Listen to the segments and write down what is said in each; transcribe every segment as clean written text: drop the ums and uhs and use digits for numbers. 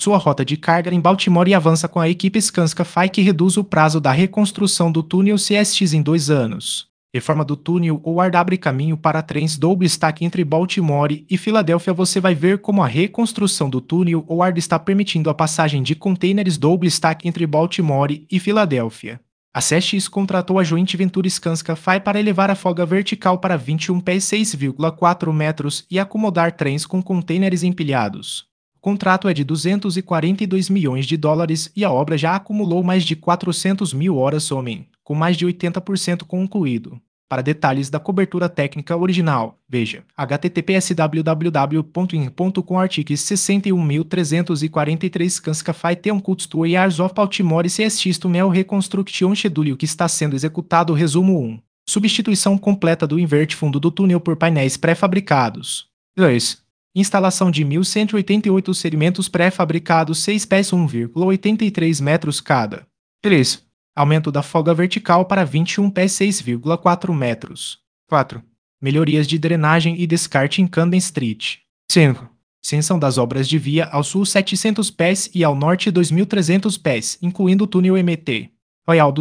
sua rota de carga em Baltimore e avança com a equipe Skanska FI que reduz o prazo da reconstrução do túnel CSX em 2 anos. Reforma do túnel Howard abre caminho para trens double stack entre Baltimore e Filadélfia. Você vai ver como a reconstrução do túnel Howard está permitindo a passagem de contêineres double stack entre Baltimore e Filadélfia. A CSX contratou a joint venture Skanska FI para elevar a folga vertical para 21 pés 6,4 metros e acomodar trens com contêineres empilhados. O contrato é de 242 milhões de dólares e a obra já acumulou mais de 400 mil horas homem, com mais de 80% concluído. Para detalhes da cobertura técnica original, veja https www.in.com artigo 61.343 Skanska FI tem um custo Years of Baltimore CSX to Mel Reconstruction Schedule que está sendo executado. Resumo 1. Substituição completa do inverte fundo do túnel por painéis pré-fabricados. 2. Instalação de 1.188 segmentos pré-fabricados 6 pés 1,83 metros cada. 3. Aumento da folga vertical para 21 pés 6,4 metros. 4. Melhorias de drenagem e descarte em Camden Street. 5. Extensão das obras de via ao sul 700 pés e ao norte 2.300 pés, incluindo o túnel MT. Royal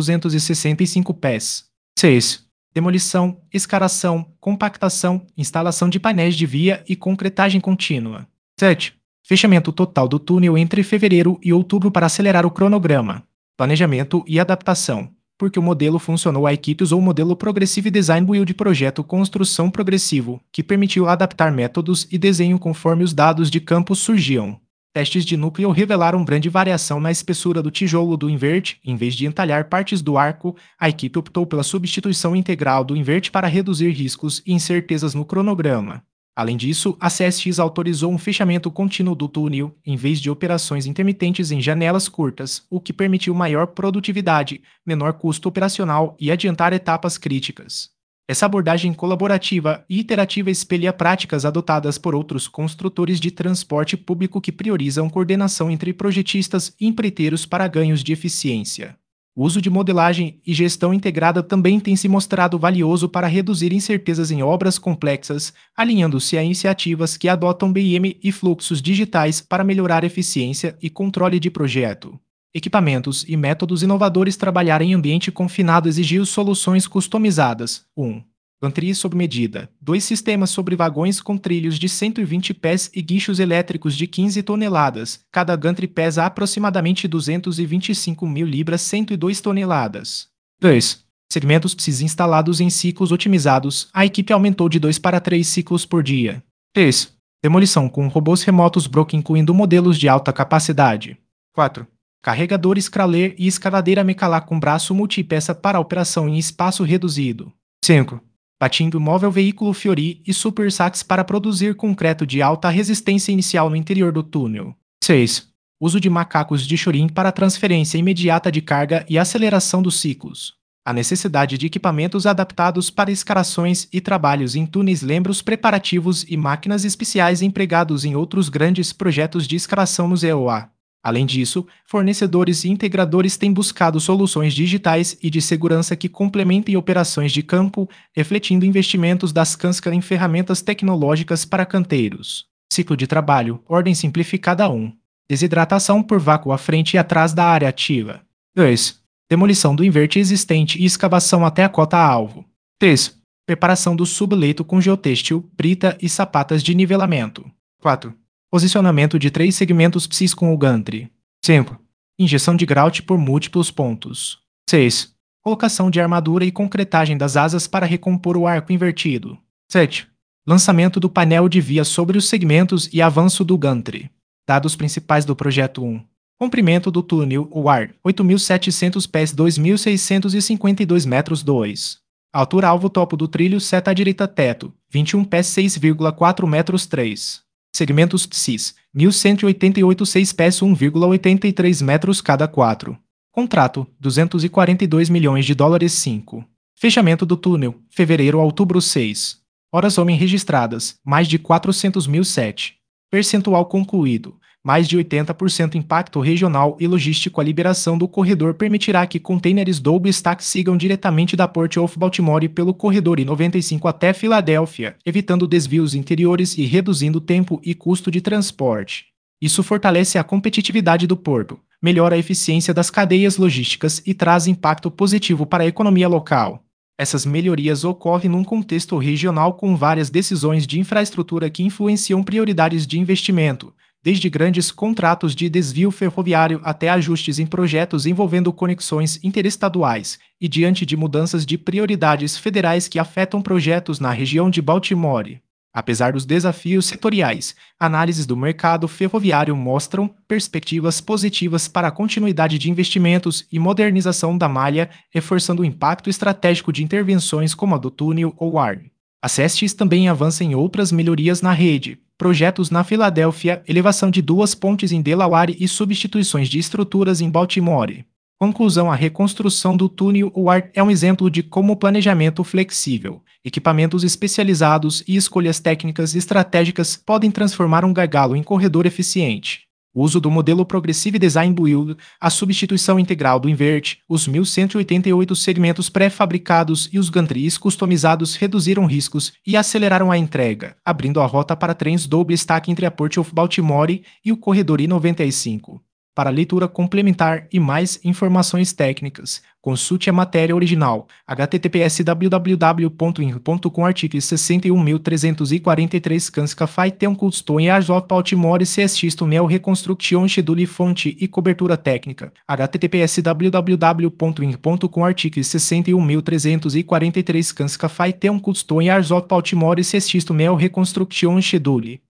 265 pés. 6. Demolição, escaração, compactação, instalação de painéis de via e concretagem contínua. 7. Fechamento total do túnel entre fevereiro e outubro para acelerar o cronograma. Planejamento e adaptação. Porque o modelo funcionou, a equipe usou o modelo Progressive Design Build projeto Construção Progressivo, que permitiu adaptar métodos e desenho conforme os dados de campo surgiam. Testes de núcleo revelaram grande variação na espessura do tijolo do inverte. Em vez de entalhar partes do arco, a equipe optou pela substituição integral do inverte para reduzir riscos e incertezas no cronograma. Além disso, a CSX autorizou um fechamento contínuo do túnel, em vez de operações intermitentes em janelas curtas, o que permitiu maior produtividade, menor custo operacional e adiantar etapas críticas. Essa abordagem colaborativa e iterativa espelha práticas adotadas por outros construtores de transporte público que priorizam coordenação entre projetistas e empreiteiros para ganhos de eficiência. O uso de modelagem e gestão integrada também tem se mostrado valioso para reduzir incertezas em obras complexas, alinhando-se a iniciativas que adotam BIM e fluxos digitais para melhorar eficiência e controle de projeto. Equipamentos e métodos inovadores. Trabalhar em ambiente confinado exigiu soluções customizadas. 1. Gantry sob medida. 2 sistemas sobre vagões com trilhos de 120 pés e guinchos elétricos de 15 toneladas. Cada gantry pesa aproximadamente 225 mil libras, 102 toneladas. 2. Segmentos PSIS instalados em ciclos otimizados. A equipe aumentou de 2 para 3 ciclos por dia. 3. Demolição com robôs remotos Brock incluindo modelos de alta capacidade. 4. Carregadores Crawler e escavadeira Mecalá com braço multipeça para operação em espaço reduzido. 5. Batindo móvel veículo Fiori e Super Sax para produzir concreto de alta resistência inicial no interior do túnel. 6. Uso de macacos de chorim para transferência imediata de carga e aceleração dos ciclos. A necessidade de equipamentos adaptados para escarações e trabalhos em túneis lembra os preparativos e máquinas especiais empregados em outros grandes projetos de escavação no ZOA. Além disso, fornecedores e integradores têm buscado soluções digitais e de segurança que complementem operações de campo, refletindo investimentos da Skanska em ferramentas tecnológicas para canteiros. Ciclo de trabalho, ordem simplificada 1. Desidratação por vácuo à frente e atrás da área ativa. 2. Demolição do inverte existente e escavação até a cota-alvo. 3. Preparação do subleito com geotêxtil, brita e sapatas de nivelamento. 4. Posicionamento de 3 segmentos PSIS com o gantry. 5. Injeção de grout por múltiplos pontos. 6. Colocação de armadura e concretagem das asas para recompor o arco invertido. 7. Lançamento do painel de via sobre os segmentos e avanço do gantry. Dados principais do projeto 1. Comprimento do túnel Howard, 8.700 pés 2.652 metros 2. Altura alvo topo do trilho seta à direita teto, 21 pés 6,4 metros 3. Segmentos PSIS, 1.188 6 pés 1,83 metros cada 4. Contrato, 242 milhões de dólares 5. Fechamento do túnel, fevereiro a outubro 6. Horas homem registradas, mais de 400.007. Percentual concluído, mais de 80% impacto regional e logístico. A liberação do corredor permitirá que contêineres double stack sigam diretamente da Port of Baltimore pelo corredor I-95 até Filadélfia, evitando desvios interiores e reduzindo tempo e custo de transporte. Isso fortalece a competitividade do porto, melhora a eficiência das cadeias logísticas e traz impacto positivo para a economia local. Essas melhorias ocorrem num contexto regional com várias decisões de infraestrutura que influenciam prioridades de investimento, desde grandes contratos de desvio ferroviário até ajustes em projetos envolvendo conexões interestaduais, e diante de mudanças de prioridades federais que afetam projetos na região de Baltimore. Apesar dos desafios setoriais, análises do mercado ferroviário mostram perspectivas positivas para a continuidade de investimentos e modernização da malha, reforçando o impacto estratégico de intervenções como a do túnel ou ARN. A CESTIS também avança em outras melhorias na rede, projetos na Filadélfia, elevação de duas pontes em Delaware e substituições de estruturas em Baltimore. Conclusão: a reconstrução do túnel UAR é um exemplo de como o planejamento flexível, equipamentos especializados e escolhas técnicas estratégicas podem transformar um gargalo em corredor eficiente. O uso do modelo Progressive Design Build, a substituição integral do invert, os 1188 segmentos pré-fabricados e os gantries customizados reduziram riscos e aceleraram a entrega, abrindo a rota para trens double stack entre a Port of Baltimore e o corredor I-95. Para leitura complementar e mais informações técnicas, consulte a matéria original https www.in.com artigo 61343 Kanska Faitem Custom e Azov Baltimore Cestisto Neo Reconstruction Schedule Fonte e cobertura técnica https www.in.com artigo 61343 Kanska Faitem Custom e Azov Baltimore Cestisto Neo Reconstruction Schedule